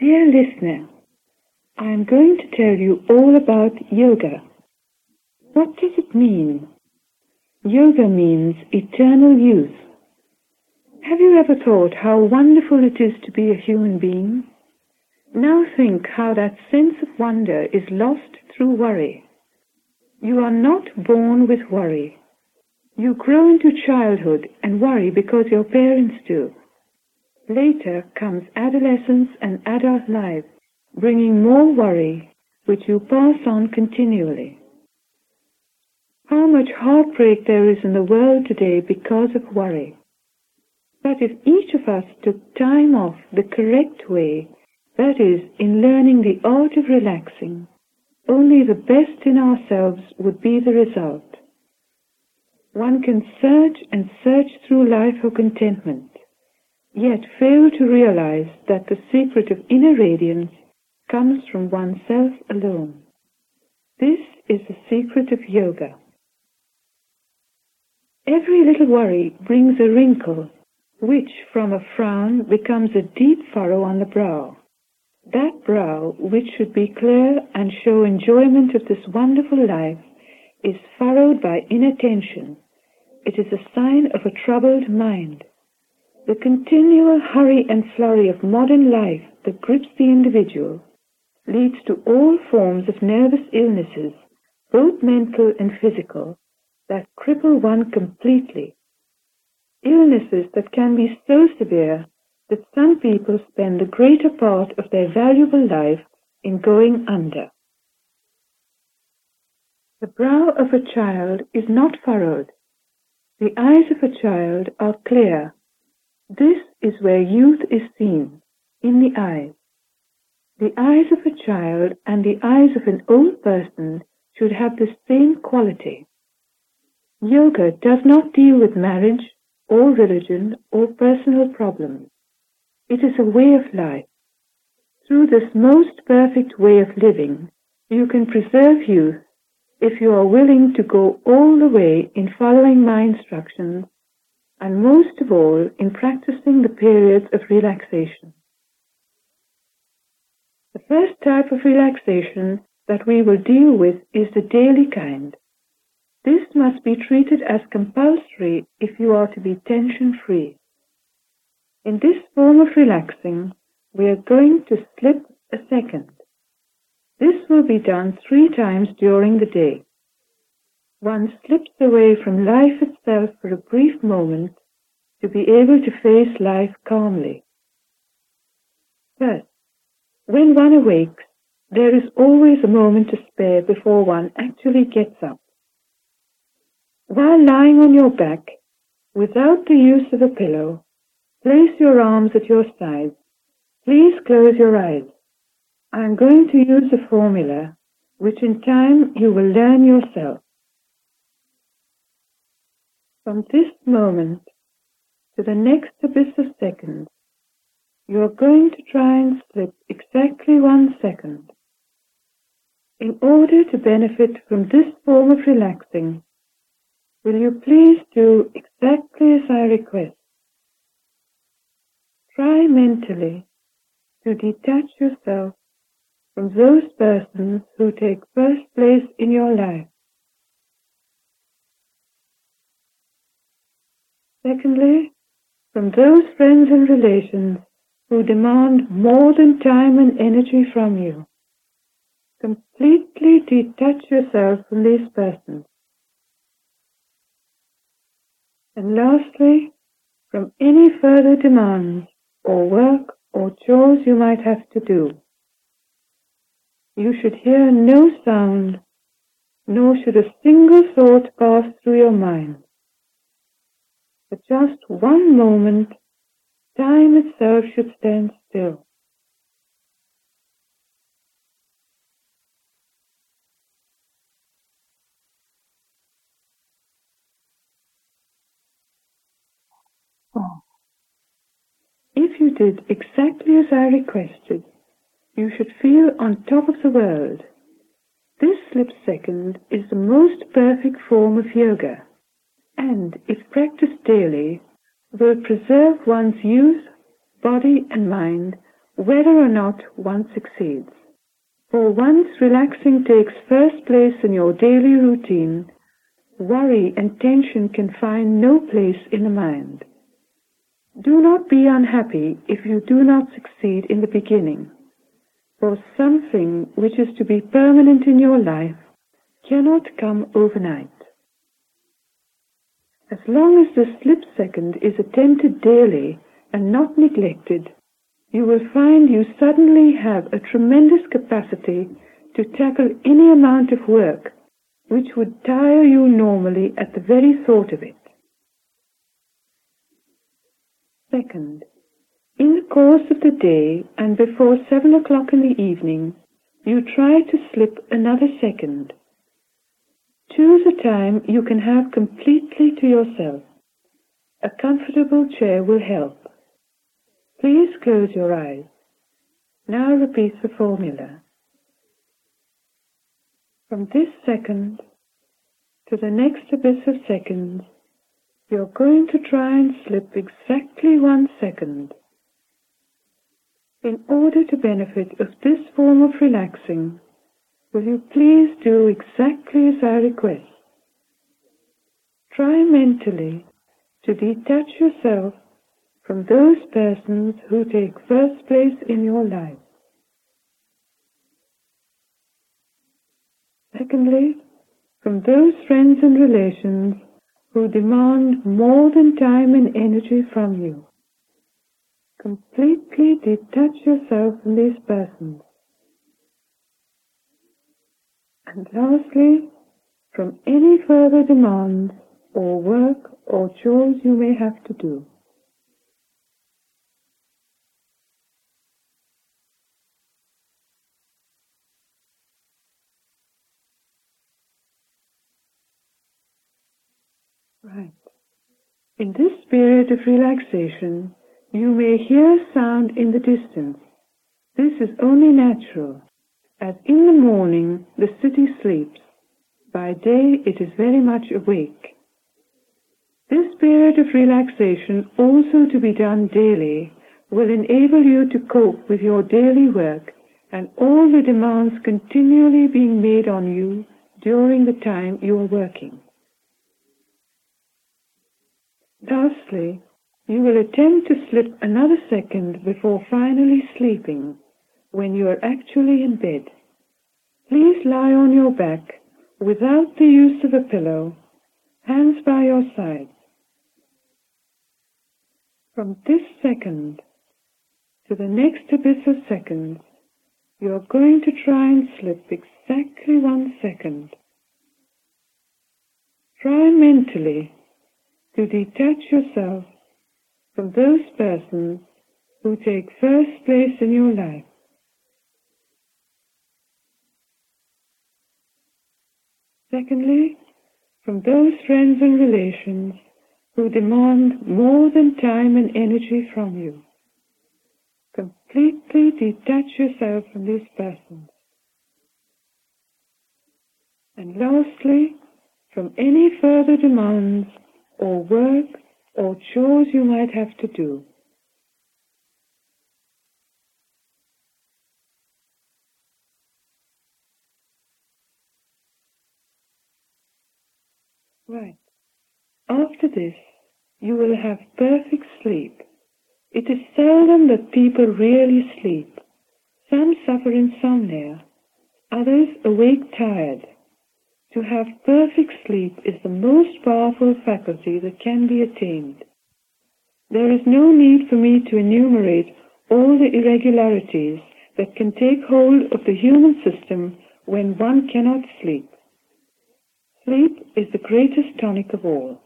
Dear listener, I am going to tell you all about yoga. What does it mean? Yoga means eternal youth. Have you ever thought how wonderful it is to be a human being? Now think how that sense of wonder is lost through worry. You are not born with worry. You grow into childhood and worry because your parents do. Later comes adolescence and adult life, bringing more worry, which you pass on continually. How much heartbreak there is in the world today because of worry. But if each of us took time off the correct way, that is, in learning the art of relaxing, only the best in ourselves would be the result. One can search and search through life for contentment, yet fail to realize that the secret of inner radiance comes from oneself alone. This is the secret of yoga. Every little worry brings a wrinkle, which from a frown becomes a deep furrow on the brow. That brow, which should be clear and show enjoyment of this wonderful life, is furrowed by inattention. It is a sign of a troubled mind. The continual hurry and flurry of modern life that grips the individual leads to all forms of nervous illnesses, both mental and physical, that cripple one completely. Illnesses that can be so severe that some people spend the greater part of their valuable life in going under. The brow of a child is not furrowed. The eyes of a child are clear. This is where youth is seen, in the eyes. The eyes of a child and the eyes of an old person should have the same quality. Yoga does not deal with marriage or religion or personal problems. It is a way of life. Through this most perfect way of living, you can preserve youth if you are willing to go all the way in following my instructions, and most of all in practicing the periods of relaxation. The first type of relaxation that we will deal with is the daily kind. This must be treated as compulsory if you are to be tension-free. In this form of relaxing, we are going to slip a second. This will be done 3 times during the day. One slips away from life itself for a brief moment to be able to face life calmly. First, when one awakes, there is always a moment to spare before one actually gets up. While lying on your back, without the use of a pillow, place your arms at your sides. Please close your eyes. I am going to use a formula, which in time you will learn yourself. From this moment to the next abyss of seconds, you are going to try and slip exactly 1 second. In order to benefit from this form of relaxing, will you please do exactly as I request? Try mentally to detach yourself from those persons who take first place in your life. Secondly, from those friends and relations who demand more than time and energy from you. Completely detach yourself from these persons. And lastly, from any further demands or work or chores you might have to do. You should hear no sound, nor should a single thought pass through your mind. For just 1 moment, time itself should stand still. If you did exactly as I requested, you should feel on top of the world. This slip second is the most perfect form of yoga, and if practiced daily, will preserve one's youth, body and mind whether or not one succeeds. For once relaxing takes first place in your daily routine, worry and tension can find no place in the mind. Do not be unhappy if you do not succeed in the beginning, for something which is to be permanent in your life cannot come overnight. As long as the slip second is attempted daily and not neglected, you will find you suddenly have a tremendous capacity to tackle any amount of work which would tire you normally at the very thought of it. Second, in the course of the day and before 7 o'clock in the evening, you try to slip another second. Choose a time you can have completely to yourself. A comfortable chair will help. Please close your eyes. Now repeat the formula. From this second to the next abyss of seconds, you're going to try and slip exactly 1 second. In order to benefit of this form of relaxing, will you please do exactly as I request? Try mentally to detach yourself from those persons who take first place in your life. Secondly, from those friends and relations who demand more than time and energy from you. Completely detach yourself from these persons. And lastly, from any further demands or work or chores you may have to do. Right. In this period of relaxation, you may hear sound in the distance. This is only natural, as in the morning the city sleeps. By day it is very much awake. This period of relaxation, also to be done daily, will enable you to cope with your daily work and all the demands continually being made on you during the time you are working. Lastly, you will attempt to slip another second before finally sleeping, when you are actually in bed. Please lie on your back without the use of a pillow, hands by your sides. From this second to the next abyss of seconds, you are going to try and slip exactly 1 second. Try mentally to detach yourself from those persons who take first place in your life. Secondly, from those friends and relations who demand more than time and energy from you. Completely detach yourself from these persons. And lastly, from any further demands or work or chores you might have to do. Right. After this, you will have perfect sleep. It is seldom that people really sleep. Some suffer insomnia, others awake tired. To have perfect sleep is the most powerful faculty that can be attained. There is no need for me to enumerate all the irregularities that can take hold of the human system when one cannot sleep. Sleep is the greatest tonic of all.